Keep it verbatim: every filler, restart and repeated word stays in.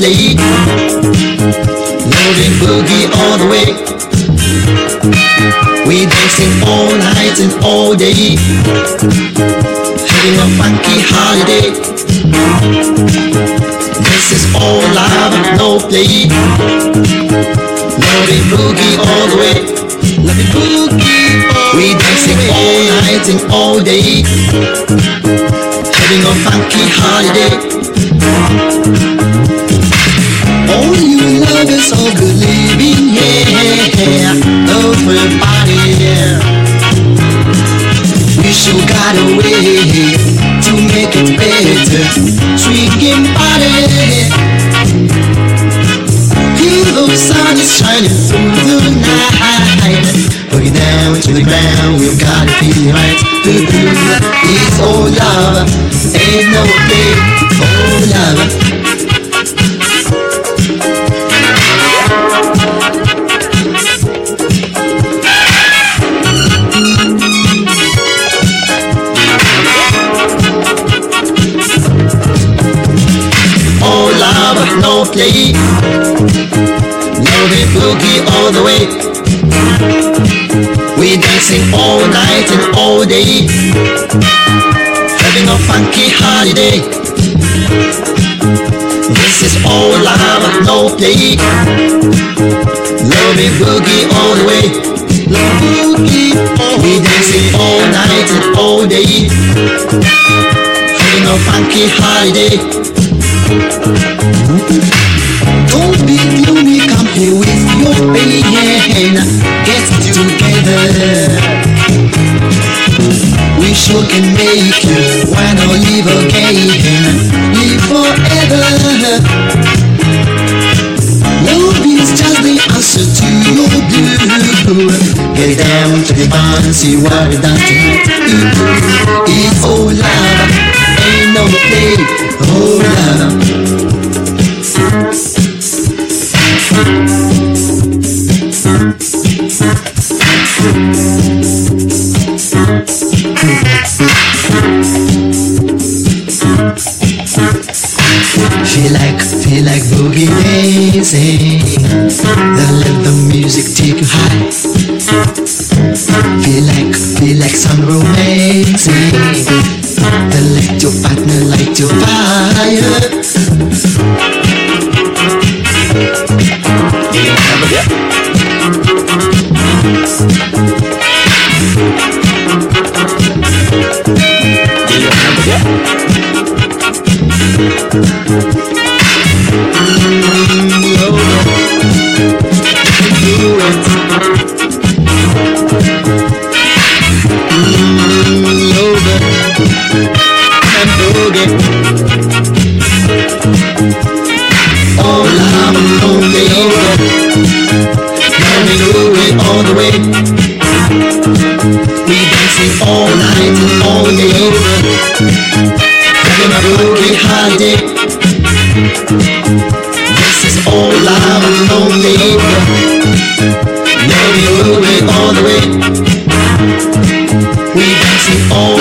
day. Loading boogie all the way. We dancing all night and all day, having a funky holiday. This is all love, no play. Loading boogie all the way. Loving boogie. We dancing all night and all day, having a funky holiday. All you lovers of good living, yeah, everybody, yeah. We sure got a way to make it better, swinging body. Feel the sun is shining through the night. Boogie down to the ground, we've got to feel right. It's all love, ain't no play, all love. All love, no play. Loaded boogie all the way. We dancing all night and all day, having a funky holiday. This is all love, no play. Loaded boogie all the way. Love boogie. We dancing all night and all day, having a funky holiday. Don't be gloomy, come here with your pain. Get together. We sure can make you wanna live again, live forever. Love is just the answer to your blue. Get it down to the bond, see what it does tonight. It's all love, ain't no play, all love. Feel like, feel like boogie dancing. Then let the music take you high. Feel like, feel like some romancing. Then let your partner light your fire. Do you remember that? Do you remember that? All love, all day over. Now we do it all the way. We dancing all night and all day over, having a boogie holiday. This is all love, all day over. Now we do it all the way. We dancing all